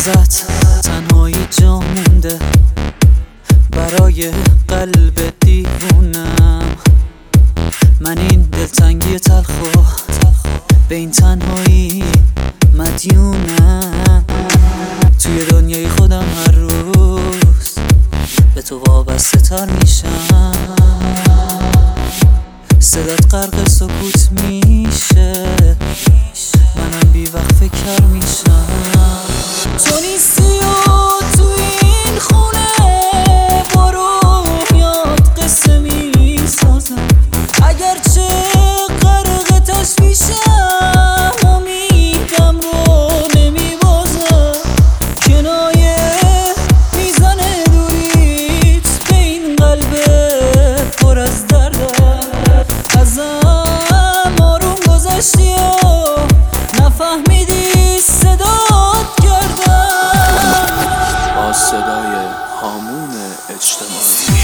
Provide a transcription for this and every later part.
ازت تنهایی جا مونده برای قلب دیوونم. من این دلتنگی تلخو به این تنهایی مدیونم. توی دنیای خودم هر روز به تو وابسته تر میشم. صدات غرق سکوت میشه، منم بی وقت فکر میشم. تو نیستی و تو این خونه با روحیات قصه میسازم. اگرچه غرق تشویشم امیدم رو نمیبازم. کنایه میزن دوریت به این قلب پر از دردم. ازم آروم گذشتی و نفهمیدی صدات کردم با صدای هامون اجتماعی.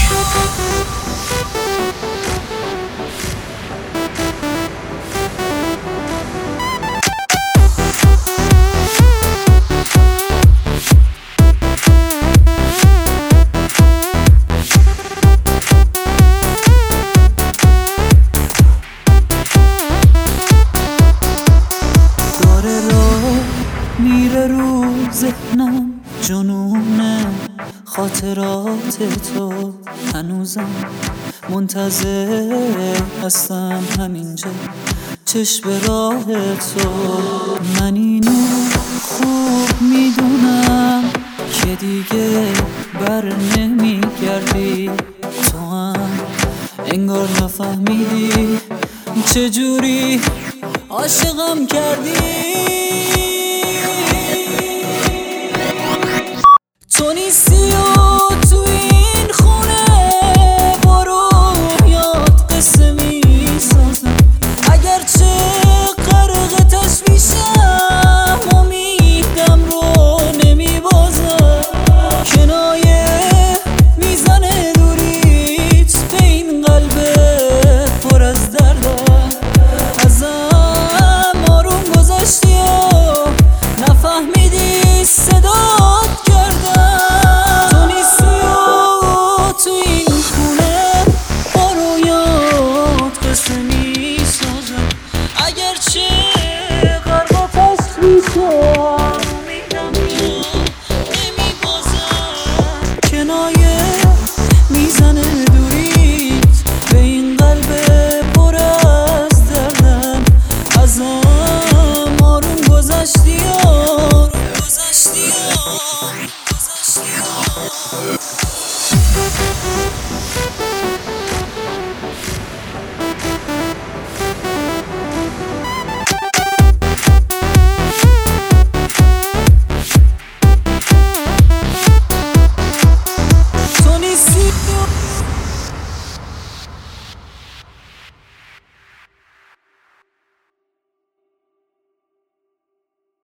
میره رو ذهنم جنونه خاطرات تو. هنوزم منتظر هستم همینجا چشم به راه تو. من اینو خوب میدونم که دیگه بر نمیگردی. تو هم انگار نفهمیدی چجوری عاشقم کردی. تو نیستی و تو این خونه با روحیات قصه میسازم. اگرچه غرق تشویشم امیدم رو نمیبازم. کنایه میزنه دوریت به این قلب پر از دردم. ازم آروم گذشتی و نفهمیدی صدات کردم. اگرچه غرق تشویشم امیدم رو نمیبازم. کنایه میزنه دوریت به این قلب پر از دردم. ازم آروم گذشتی و